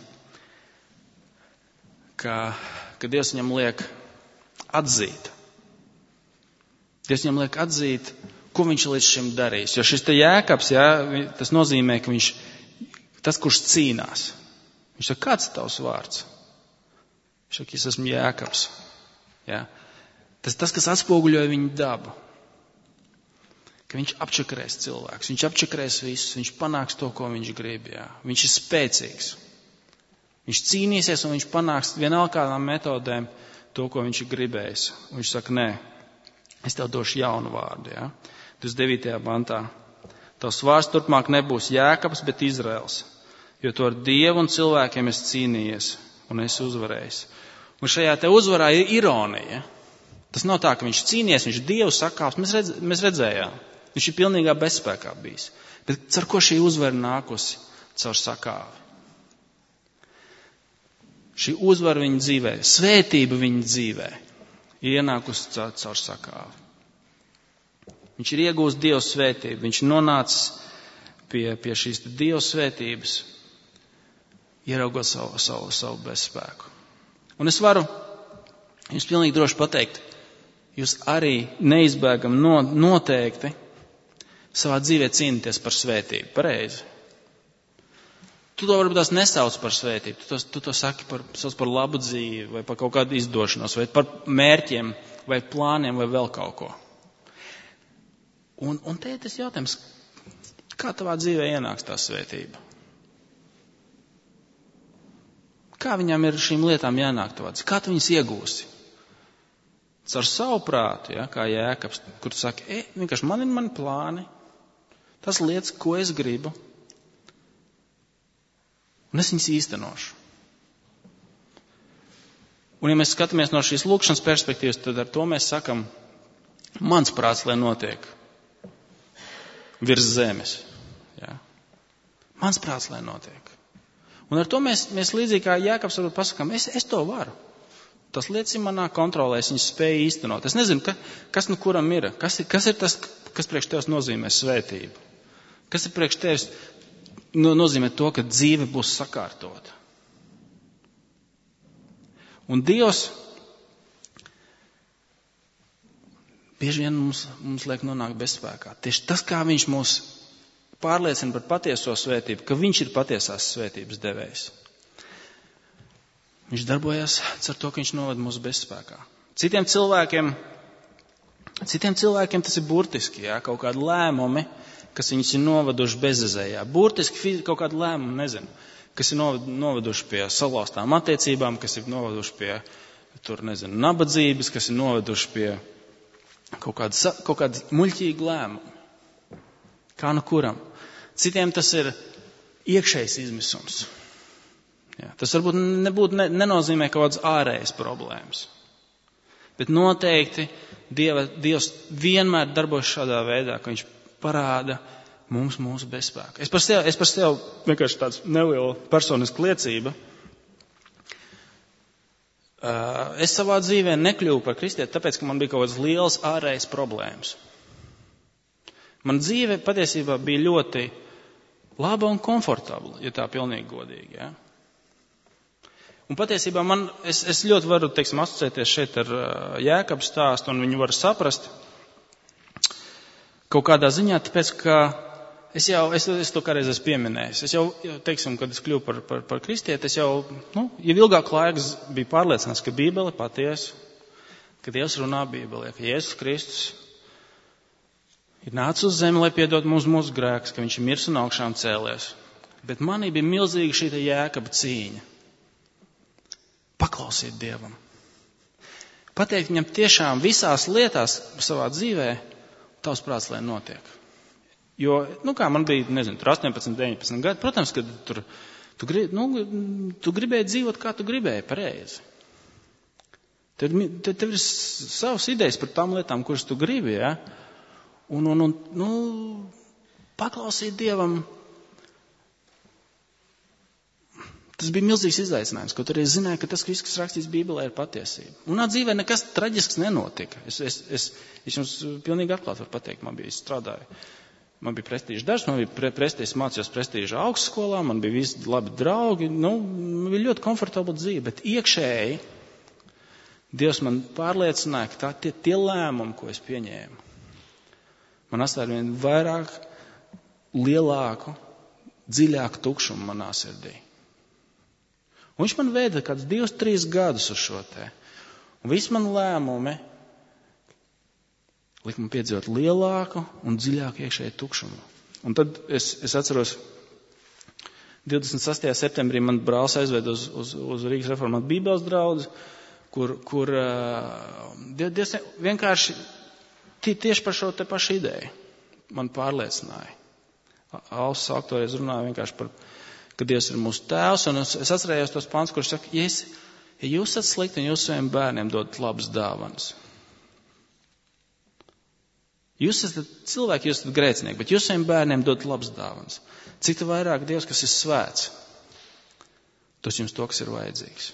ka, ka Dievs viņam liek atzīt. Dievs viņam liek atzīt, ko viņš līdz šim darīs. Jo šis te Jēkabs, ja, tas nozīmē, ka viņš, tas, kurš cīnās. Viņš saka, kāds ir tavs vārds? Viņš saka, es esmu Jēkabs. Ja? Tas tas, kas atspoguļoja viņu dabu. Ka viņš apčakarēs cilvēks, viņš apčakarēs visus, viņš panāks to, ko viņš grib. Jā. Viņš ir spēcīgs. Viņš cīnīsies un viņš panāks vienalga kādām metodēm to, ko viņš ir gribējis. Un viņš saka, nē, es tev došu jaunu vārdu. Jā. divdesmit devītajā pantā. Tavs vārds turpmāk nebūs Jēkabs, bet Izraels. Jo to ar Dievu un cilvēkiem es cīnījies un es uzvarējis. Un šajā te uzvarā ir ironija. Tas nav tā, ka viņš cīnījies, viņš Dievu sakāps. Mēs, redz, mēs redzējām, viņš ir pilnīgā bezspēkā bijis. Bet caur ko šī uzvara nākusi? Caur sakāvi. Šī uzvara viņa dzīvē, svētība viņa dzīvē, ir ienākusi caur, caur sakāvi. Viņš ir iegūst Dievu svētību, viņš ir nonācis pie, pie šīs Dievu svētības, ieraugot savu, savu, savu bezspēku. Un es varu jums pilnīgi droši pateikt, jūs arī neizbēgam no, noteikti savā dzīvē cīnīties par svētību. Pareizi. Tu to varbūt tās nesauc par svētību. Tu to, tu to saki par, sauc par labu dzīvi vai par kaut kādu izdošanos vai par mērķiem vai plāniem vai vēl kaut ko. Un, un te ir tas jautājums, kā tavā dzīvē ienāks tā svētība? Kā viņam ir šīm lietām jānāk tavā dzīvē? Kā tu viņas iegūsi? Caur savu prātu, ja, kā Jēkabs, kur tu saki, e, vienkārši man ir mani plāni, tas lietas, ko es gribu, un es viņas īstenošu. Un ja mēs skatāmies no šīs lūkšanas perspektīvas, tad ar to mēs sakam, mans prāts, lai notiek virs zemes. Ja. Mans prāts, lai notiek. Un ar to mēs, mēs līdzīgi kā Jēkabs varbūt pasakām, es, es to varu. Tas lietas ir manā kontrolē, es viņas spēju īstenot. Es nezinu, ka, kas nu kuram ir. Kas ir, kas ir tas, kas priekš tevis nozīmē svētību? Kas ir priekš tevis no, nozīmē to, ka dzīve būs sakārtota? Un Dievs bieži vien mums, mums liek nonākt bezspēkā. Tieši tas, kā viņš mūs pārliecina par patieso svētību, ka viņš ir patiesās svētības devējs. Viņš darbojas ar to, ka viņš noved mūsu bezspēkā. Citiem cilvēkiem, citiem cilvēkiem tas ir burtiski, jā, kaut kādi lēmumi, kas viņus ir noveduši bezizējā. Burtiski kaut kādi lēmumi, nezinu, kas ir noveduši pie salauztām attiecībām, kas ir noveduši pie, tur, nezinu, nabadzības, kas ir noveduši pie kaut kāda, kaut kāda muļķīga lēmuma. Kā nu kuram. Citiem tas ir iekšējs izmisums. Jā, tas varbūt nebūtu, ne, nenozīmē kaut kādas ārējas problēmas. Bet noteikti Dieva, Dievs vienmēr darbojas šādā veidā, ka viņš parāda mums mūsu bezspēku. Es par sevi, es par sevi vienkārši tāds neliela personiska liecība. Es savā dzīvē nekļuvu par kristieti, tāpēc, ka man bija kaut kāds liels ārējs problēmas. Man dzīve patiesībā bija ļoti laba un komfortabla, ja tā pilnīgi godīgi. Ja? Un patiesībā man, es, es ļoti varu, teiksim, asociēties šeit ar Jēkabu stāstu, un viņu varu saprast kaut kādā ziņā, tāpēc, ka es jau, es, es to kādreiz esmu pieminējis. Es jau, teiksim, kad es kļuvu par, par, par kristieti, es jau, nu, jau ilgāku laiku biju pārliecināts, ka Bībele patiesa, ka Dievs runā Bībelē, ka Jēzus Kristus ir nācis uz zemi, lai piedod mums mūsu grēkus, ka viņš ir miris un augšām cēlies. Bet manī bija milzīga šī Jēkaba cīņa. Paklausīt Dievam. Pateikt viņam tiešām visās lietās savā dzīvē, tavs prāts, lai notiek. Jo, nu kā man bija, nezinu, tur astoņpadsmit, deviņpadsmit gadi, protams, ka tur, tu, grib, nu, tu gribēji dzīvot, kā tu gribēji, pareizi. Tev, tev ir savas idejas par tām lietām, kuras tu gribi, ja? Un, un, un nu, paklausīt Dievam, tas bija milzīgs izaicinājums, kaut arī es zināju, ka tas, ka viss, kas rakstīts Bībelē, ir patiesība. Manā dzīvē nekas traģisks nenotika. Es, es, es, es jums pilnīgi atklāt varu pateikt, man bija strādāju. Man bija prestīža darbs, man bija prestīža, mācījos prestīža augstskolā, man bija visi labi draugi, nu, man bija ļoti komfortabla dzīve, bet iekšēji Dievs man pārliecināja, ka tā, tie, tie lēmumi, ko es pieņēmu, man atstāja vien vairāk, lielāku, dziļāku tukšumu manā sirdī. Un viņš man veda kāds divus, trīs gadus uz šo te. Un visi man lēmumi lika man piedzīvot lielāku un dziļāku iekšēju tukšumu. Un tad es, es atceros, divdesmit sastajā septembrī man brālis aizved uz, uz, uz Rīgas reformātu Bībeles draudzi, kur, kur uh, Dievs vienkārši tie, tieši par šo te pašu ideju man pārliecināja. Alsis aktoreiz runāja vienkārši par, ka Dievs ir mūsu tēvs, un es, es atcerējos tos pants, kurš saka, ja, es, ja jūs esat slikti un jūs saviem bērniem dodat labas dāvanas. Jūs esat cilvēki, jūs esat grēcinieki, bet jūs saviem bērniem dodat labas dāvanas. Cik tā vairāk Dievs, kas ir svēts, tas jums to, kas ir vajadzīgs.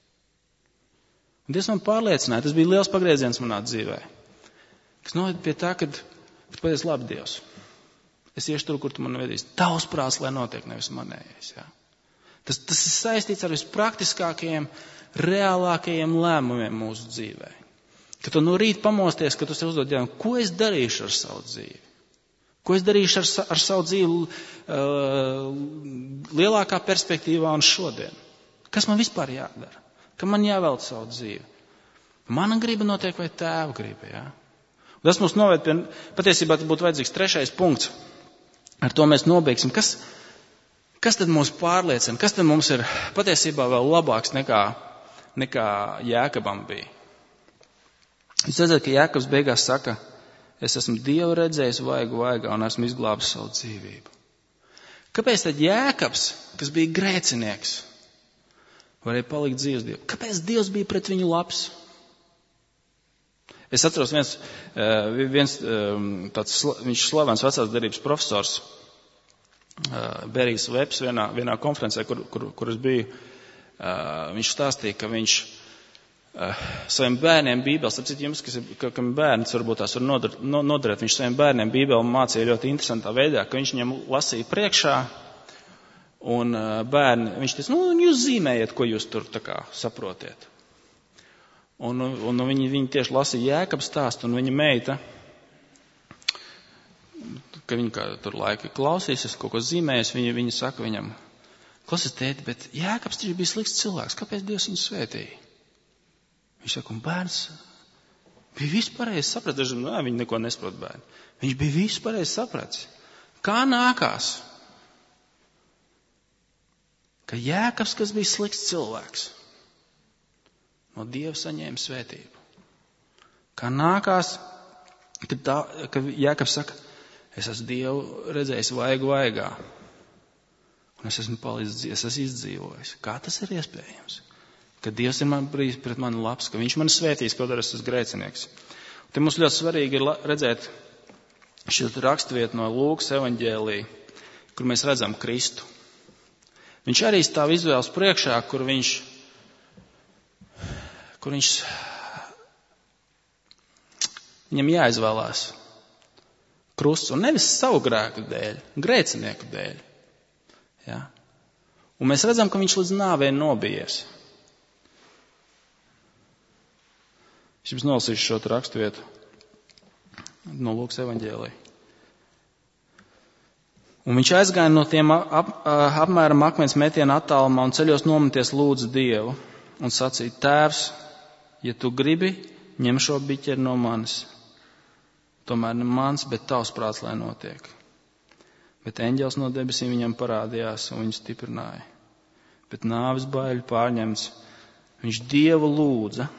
Un Dievs man pārliecināja, tas bija liels pagrieziens manā dzīvē, kas noved pie tā, kad patiesi labi Dievs. Es iešu tur, kur tu man vedīsi. Tavs prāts, lai notiek, nevis manējais. Ja? Tas, tas ir saistīts ar vispraktiskākajiem, reālākajiem lēmumiem mūsu dzīvē. Kad tu no rīta pamosties, kad tu sev uzdod jautājumu, ko es darīšu ar savu dzīvi? Ko es darīšu ar, ar savu dzīvi uh, lielākā perspektīvā un šodien? Kas man vispār jādara? Kam man jāvelc savu dzīvi? Mana griba notiek vai tēva griba? Ja? Un tas mums noved pie, patiesībā tas būtu vajadzīgs trešais punkts. Ar to mēs nobeigsim. Kas, kas tad mūs pārliecina? Kas tad mums ir patiesībā vēl labāks nekā, nekā Jēkabam bija? Jūs redzat, ka Jēkabs beigās saka, es esmu Dievu redzējis vaigu vaigā un esmu izglābis savu dzīvību. Kāpēc tad Jēkabs, kas bija grēcinieks, varēja palikt dzīves Dievu? Kāpēc Dievs bija pret viņu labs? Es atceros viens, viens tāds, viņš slavens vecās derības profesors, Berijs Vebs, vienā, vienā konferencē, kur, kur, kur es biju, viņš stāstīja, ka viņš saviem bērniem Bībeles, apcīt jums, kas ir, ka, ka bērns varbūt tās var nodar, nodarēt, viņš saviem bērniem Bībeli mācīja ļoti interesantā veidā, ka viņš viņiem lasīja priekšā, un bērni, viņš teica, nu, jūs zīmējiet, ko jūs tur tā kā saprotiet. Un, un viņi, viņi tieši lasīja Jēkabu stāstu, un viņa meita, ka viņa kā tur laika klausīsies, kaut ko zīmējas, viņa, viņa saka viņam, klausies tēti, bet Jēkabs taču bija slikts cilvēks, kāpēc Dievs viņu svētīja? Viņš saka, un bērns bija vispārējais saprats, daži, nē, viņi neko nesprot bērni. Viņš bija vispārējais saprats. Kā nākās? Ka Jēkabs, kas bija slikts cilvēks, no Dieva saņēma svētību. Kā nākās, kad, tā, kad Jēkabs saka, es esmu Dievu redzējis vaigu vaigā, un es esmu palicis, es esmu izdzīvojis. Kā tas ir iespējams? ka Dievs ir man brīvs pret mani labs, ka viņš mani svētīs, kaut arī es esmu grēcinieks. Te mums ļoti svarīgi ir redzēt šo raksturvietu no Lūkas evaņģēlija, kur mēs redzam Kristu. Viņš arī stāv Izraēlas priekšā, kur viņš, kur viņš, viņam jāizvēlās krusts, un nevis savu grēku dēļ, grēcinieku dēļ. Ja? Un mēs redzam, ka viņš līdz nāvei nobijies. Es jums nolasīšu šo raksturvietu no Lūkas evaņģēlija. Un viņš aizgāja no tiem ap, apmēram akmens metiena attālumā un ceļos nometies lūdza Dievu un sacīja: Tēvs, ja tu gribi, ņem šo biķeri no manis. Tomēr ne mans, bet tavs prāts, lai notiek. Bet eņģelis no debesīm viņam parādījās un viņu stiprināja. Bet nāves baiļu pārņemts, viņš Dievu lūdza.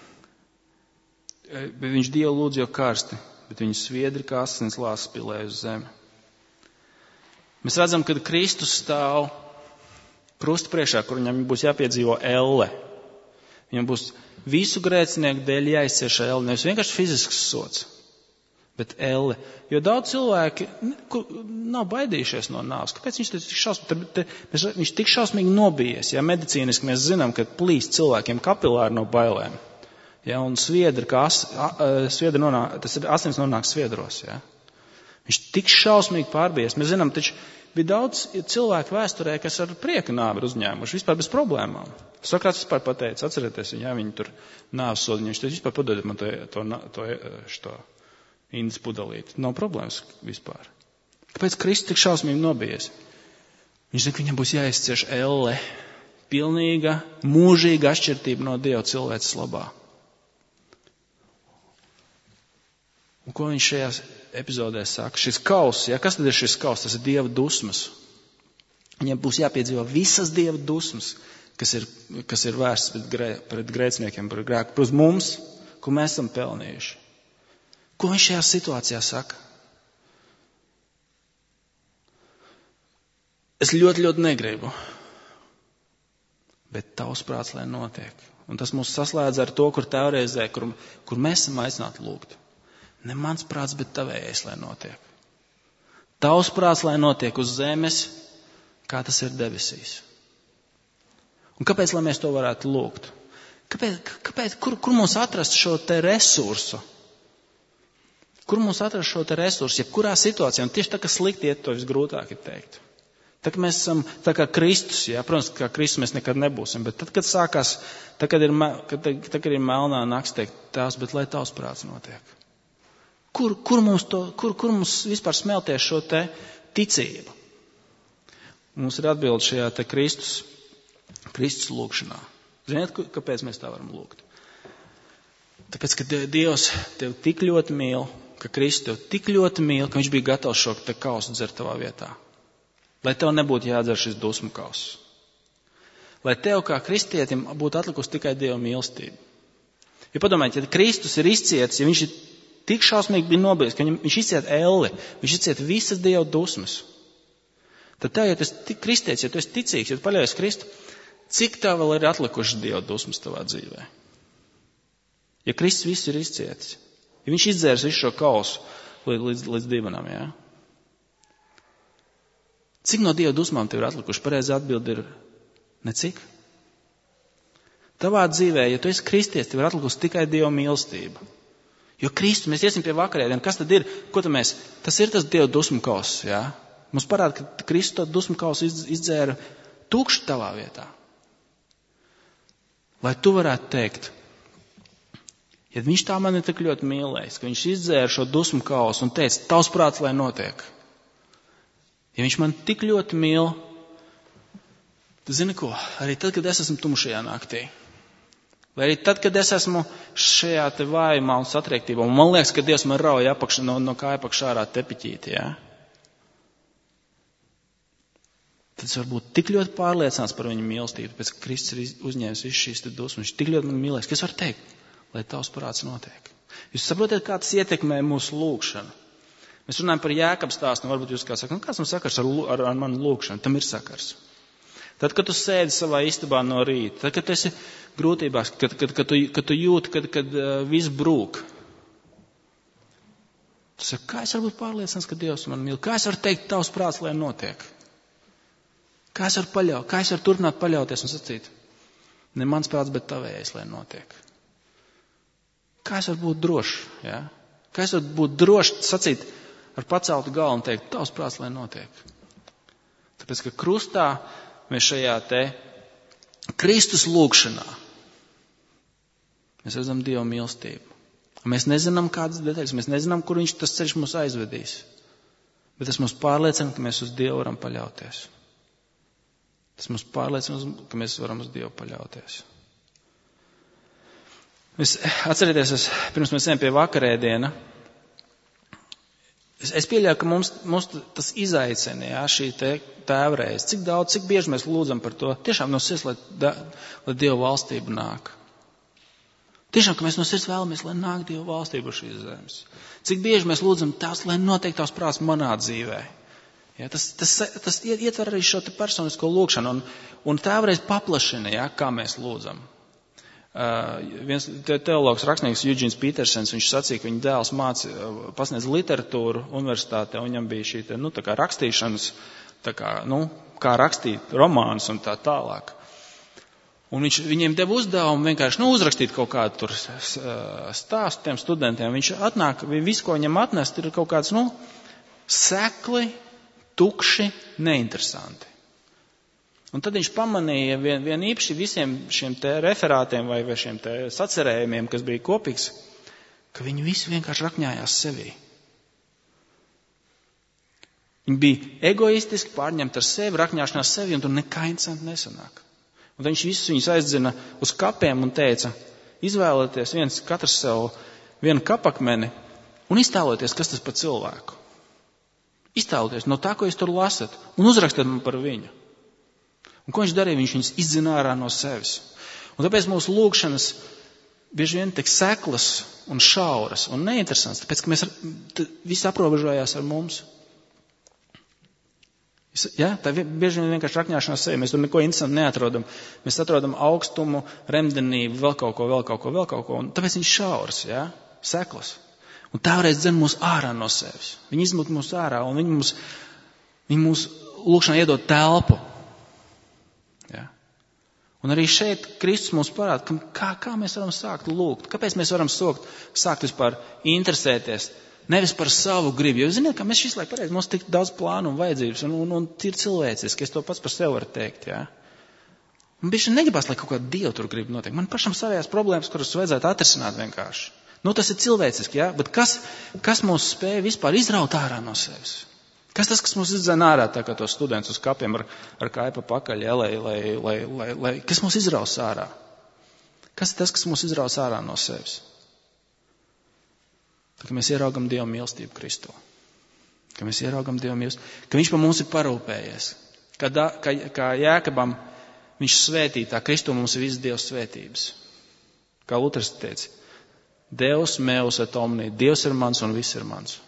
Bet viņš Dievu lūdza jau karsti, bet viņa sviedri kā asins lāsas pilēja uz zemi. Mēs redzam, ka Kristus stāv krusta priekšā, kur viņam būs jāpiedzīvo elle. Viņam būs visu grēcinieku dēļ jāizcieš elle, nevis vienkārši fizisks sots, bet elle. Jo daudz cilvēki nav baidījušies no nāves. Kāpēc viņš tik šausmīgi, viņš tik šausmīgi nobijies? Ja medicīniski mēs zinām, ka plīst cilvēkiem kapilāri no bailēm. Ja, un sviedri, kā as, a, sviedri nonāk, tas ir asins nonāk sviedros. Ja. Viņš tik šausmīgi pārbijies. Mēs zinām, taču bija daudz cilvēku vēsturē, kas ar prieku nāvi ir uzņēmuši, vispār bez problēmām. Sokrāts vispār pateica, atcerieties, ja viņi tur nāves sodu, viņš teica, vispār padodiet man to, to, to, šo indas pudelīti. Nav problēmas vispār. Kāpēc Kristus tik šausmīgi nobijies? Viņš zina, ka viņam būs jāizcieš elle, pilnīga, mūžīga atšķirtība no Dieva cilvēces labā. Un ko viņš šajā epizodē saka? Šis kauss, ja, kas tad ir šis kauss? Tas ir Dieva dusmas. Viņam būs jāpiedzīvo visas Dieva dusmas, kas ir, kas ir vērsts pret, grē, pret grēciniekiem, pret grēku, pret mums, ko mēs esam pelnījuši. Ko viņš šajā situācijā saka? Es ļoti, ļoti negribu, bet tavs prāts, lai notiek. Un tas mūs saslēdz ar to, kur teorizē, kur, kur mēs esam aicināti lūgt. Ne mans prāts, bet tavējais, lai notiek. Tavs prāts, lai notiek uz zemes, kā tas ir debesīs. Un kāpēc, lai mēs to varētu lūgt? Kāpēc, kāpēc, kur, kur mums atrast šo te resursu? Kur mums atrast šo te resursu? Jebkurā situācijā, un tieši tā, ka slikti iet, to visgrūtāk ir teikt. Tā, ka mēs esam tā kā Kristus, jā, protams, kā Kristus mēs nekad nebūsim, bet tad, kad sākās, tad, kad ir, kad, tad, kad ir melnā nakts, teikt, tās, bet lai tavs prāts notiek. Kur, kur, mums to, kur, kur mums vispār smelties šo te ticību? Mums ir atbilde šajā te Kristus, Kristus lūgšanā. Ziniet, kāpēc mēs tā varam lūgt? Tāpēc, ka Dievs tev tik ļoti mīl, ka Kristus tev tik ļoti mīl, ka viņš bija gatavs šo te kausu dzert tavā vietā. Lai tev nebūtu jādzer šis dusmu kauss. Lai tev kā kristietim būtu atlikusi tikai Dieva mīlestība. Ja padomājiet, ja Kristus ir izcietis, ja viņš ir tik šausmīgi bija nobijies, ka viņam, viņš izciet elli, viņš izciet visas Dieva dusmas. Tad tev, ja tu esi kristietis, ja tu esi ticīgs, ja tu paļaujies Kristu, cik tev vēl ir atlikušas Dieva dusmas tavā dzīvē? Ja Kristus visu ir izcietis, ja viņš izdzērs visu šo kausu līdz, līdz, līdz divanam, jā? Cik no Dieva dusmām tev ir atlikuši? Pareizi atbildi ir necik. Tavā dzīvē, ja tu esi kristietis, tev ir atlikusi tikai Dieva mīlestība. Jo Kristus, mēs iesim pie vakarēdien, kas tad ir? Ko tad mēs? Tas ir tas Dieva dusmu kauss, jā? Mums parāda, ka Kristus to dusmu kausu izdzēra tukšu tavā vietā. Lai tu varētu teikt, ja viņš tā mani tik ļoti mīlējis, ka viņš izdzēra šo dusmu kausu un teica, tavs prāts, lai notiek. Ja viņš man tik ļoti mīl, tu zini ko, arī tad, kad es esmu tumšajā naktī, vai arī tad, kad es esmu šajā te vājumā un satriektībā, un man liekas, ka Dievs man rauj apakš, no, no kāja apakšā ārā tepiķīti, jā? Tad es varu būt tik ļoti pārliecināts par viņu mīlestību, pēc ka Kristus ir uzņēmis visu šīs te dusmas, viņš tik ļoti man mīlēs, ka es varu teikt, lai tavs prāts notiek. Jūs saprotat, kā tas ietekmē mūsu lūgšanu? Mēs runājam par Jēkaba stāstu, un varbūt jūs kā sakat, nu kāds man sakars ar, ar, ar manu lūgšanu? Tam ir sakars. Tad, kad tu sēdi savā istabā no rīta, tad, kad tu esi grūtībās, kad, kad, kad, tu, kad tu jūti, kad, kad uh, viss brūk. Tu saki, kā es varu būt pārliecināts, ka Dievs man mīl? Kā es varu teikt, tavs prāts, lai notiek? Kā es varu paļaut, kā es varu turpināt paļauties un sacīt, ne mans prāts, bet tavējais, lai notiek? Kā es varu būt drošs, ja? Kā es varu būt drošs, sacīt ar paceltu galvu un teikt, tavs prāts, lai notiek? Tāpēc, ka krustā mēs šajā te Kristus lūgšanā, mēs redzam Dieva mīlestību. Mēs nezinām kādas detaļas, mēs nezinām, kur viņš tas ceļš mūs aizvedīs. Bet tas mums pārliecina, ka mēs uz Dievu varam paļauties. Tas mums pārliecina, ka mēs varam uz Dievu paļauties. Es, atcerieties, es, pirms mēs ejam pie vakarēdiena, es, es pieļauju, ka mums, mums tas izaicina, jā, šī te tēvreiz. Cik daudz, cik bieži mēs lūdzam par to, tiešām no sirds, lai, da, lai Dieva valstība nāk. Tiešām, ka mēs no sirds vēlamies, lai nāk Dieva valstība uz šīs zemes. Cik bieži mēs lūdzam tās, lai notiek tās prāts manā dzīvē. Ja, tas, tas, tas ietver arī šo te personisko lūgšanu un, un tēvreiz paplašina, ja, kā mēs lūdzam. Uh, viens te, teologs rakstnieks Eugēns Petersens, viņš sacīja, ka viņa dēls māca, pasniedz literatūru universitātē, un viņam bija šī te, nu, tā kā rakstīšanas, tā kā, nu, kā rakstīt romānus un tā tālāk. Un viņš viņiem deva uzdevumu vienkārši, nu, uzrakstīt kaut kādu tur stāstu tiem studentiem. Viņš atnāk, visu, ko viņam atnest, ir kaut kāds, nu, sekli, tukši, neinteresanti. Un tad viņš pamanīja vien, vien īpaši visiem šiem te referātiem vai šiem te sacerējumiem, kas bija kopīgs, ka viņi visi vienkārši rakņājās sevī. Viņi bija egoistiski, pārņemti ar sevi, rakņāšanās sevi, un tur nekā interesanti nesanāk. Un tad viņš visus viņus aizdzina uz kapiem un teica, izvēlieties viens, katrs sev vienu kapakmeni un iztēlieties, kas tas par cilvēku. Iztēlieties no tā, ko jūs tur lasat, un uzrakstiet man par viņu. Un ko viņš darīja? Viņš viņus izdzina ārā no sevis. Un tāpēc mūsu lūgšanas bieži vien tiek seklas un šauras un neinteresants, tāpēc, ka mēs visi aprobežojās ar mums. Ja, tā bieži vien vienkārši rakņāšanās sevi. Mēs tur neko interesantu neatrodam. Mēs atrodam augstumu, remdenību, vēl kaut ko, vēl kaut ko, vēl kaut ko. Un tāpēc viņš šauras, ja, seklas. Un tā varēs dzen mūs ārā no sevis. Viņi izmūt mūs ārā un viņi mūs, viņi mūs lūkšanā iedod telpu. Ja. Un arī šeit Kristus mums parāda, kā, kā mēs varam sākt lūgt. Kāpēc mēs varam sākt, sākt vispār interesēties. Nevis par savu gribu, jo ziniet, ka mēs šis laiku pareizi, mums tik daudz plānu un vajadzības, un, un, un ir cilvēciski, es to pats par sevi varu teikt, jā. Un bieži negribas, lai kaut kāda Dieva tur grib notiek. Man pašam savējās problēmas, kuras vajadzētu atrisināt vienkārši. Nu, tas ir cilvēciski, jā, bet kas, kas mūs spēja vispār izraut ārā no sevis? Kas tas, kas mūs izdzēna ārā, tā kā tos studentus uz kapiem ar, ar kaipa pakaļ, jā, lai, lai, lai, lai, lai, kas mūs izraus ārā? Kas ir tas, kas mūs izraus ārā no sevis? Ka mēs ieraugam Dieva mīlestību Kristu. Ka mēs ieraugam Dieva mīlestību. Ka viņš par mums ir parūpējies. Ka, da, ka, kā Jēkabam viņš svētī, tā Kristu mums ir visas Dieva svētības. Kā Luters teica, Deus meus et omni, Dievs ir mans un viss ir mans.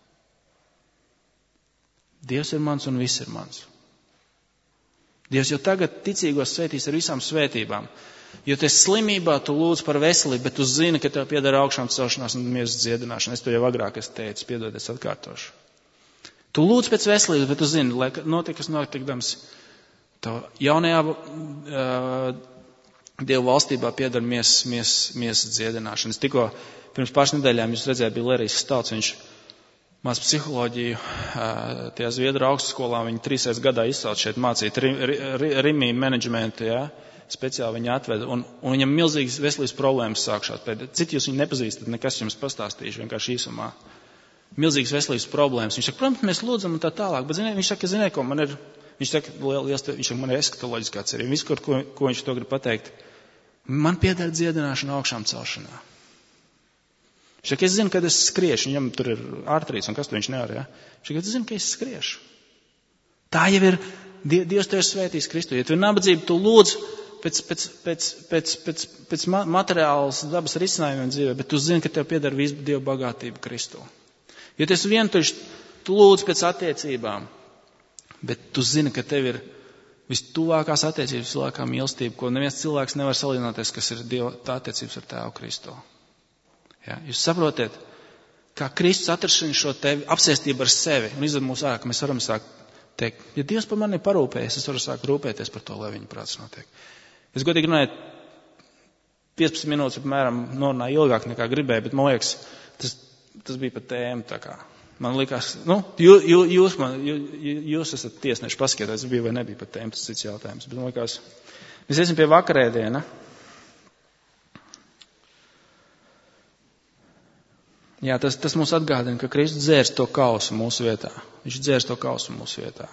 Dievs ir mans un viss ir mans. Dievs jau tagad ticīgos svētīs ar visām svētībām. Jo tu slimībā, tu lūdz par veselību, bet tu zini, ka tev pieder augšām celšanās un miesas dziedināšana. Es to jau agrāk es teicu, piedodies atkārtošu. Tu lūdz pēc veselības, bet tu zini, lai notiek, kas notikdams, tev jaunajā uh, Dieva valstībā pieder miesas, miesas, miesas dziedināšana. Es tikko pirms pāris nedēļām jūs redzēju, bija Lerijs Stauts, viņš māc psiholoģiju, uh, tajā Zviedru augstskolā, viņi trīsreiz gadā izsauc šeit mācīt Rimī menedžmentu, jā. Speciāli viņu atveda, un, un viņam milzīgas veselības problēmas sākšās. Citi jūs viņu nepazīstat, nekas jums pastāstīšu, vienkārši īsumā. Milzīgas veselības problēmas. Viņš saka, protams, mēs lūdzam un tā tālāk, bet ziniet, viņš saka, ziniet, ko man ir, viņš saka, liels, viņš saka, man ir eskatoloģiskā cerība. Viss, ko, ko viņš to grib pateikt, man pieder dziedināšana augšām celšanā. Viņš saka, es zinu, kad es skriešu, viņam tur ir ārtrīts, un kas tur viņš nevar, ja? Viņš saka, es zinu, ka es skriešu. Tā jau ir, Dievs tev ir svētījis Kristu. Ja tu ir nabadzība, tu lūdz, Pēc, pēc, pēc, pēc, pēc, pēc materiālas dabas risinājumiem dzīvē, bet tu zini, ka tev pieder visu Dieva bagātību Kristu. Ja tu esi vientuļš, tu lūdz pēc attiecībām, bet tu zini, ka tev ir vistuvākās attiecības, vislielākā mīlestība, ko neviens cilvēks nevar salīdzināties, kas ir Dieva tā attiecības ar Tēvu Kristu. Ja? Jūs saprotiet, kā Kristus atrašina šo tevi apsēstību ar sevi un izved mūs ārā, ka mēs varam sākt teikt, ja Dievs par mani parūpējas, es varu sākt rūpēties par to, lai viņa prāts notiek. Es godīgi runāju, piecpadsmit minūtes apmēram norunāju ilgāk nekā gribēju, bet man liekas, tas, tas bija pat tēma tā kā. Man likās, nu, jū, jū, jūs, man, jū, jūs esat tiesneši, paskatieties, tas bija vai nebija pat tēma, tas cits jautājums. Bet man likās, mēs iesim pie vakarēdiena. Jā, tas, tas mums atgādina, ka Kristus dzērs to kausu mūsu vietā. Viņš dzērs to kausu mūsu vietā.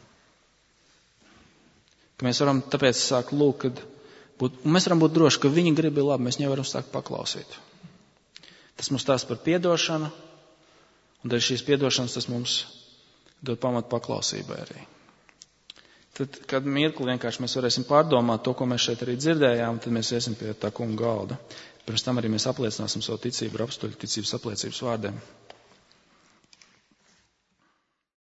Ka mēs varam tāpēc sākt lūgt, kad būt, un mēs varam būt droši, ka viņa grib ir labi, mēs viņai varam sākt paklausīt. Tas mums stāsta par piedošanu. Un dēļ šīs piedošanas tas mums dod pamatu paklausībai arī. Tad, kad mirkli vienkārši mēs varēsim pārdomāt to, ko mēs šeit arī dzirdējām, tad mēs iesim pie tā kunga galda. Pirms tam arī mēs apliecināsim savu ticību ar apstuļu ticības apliecības vārdiem.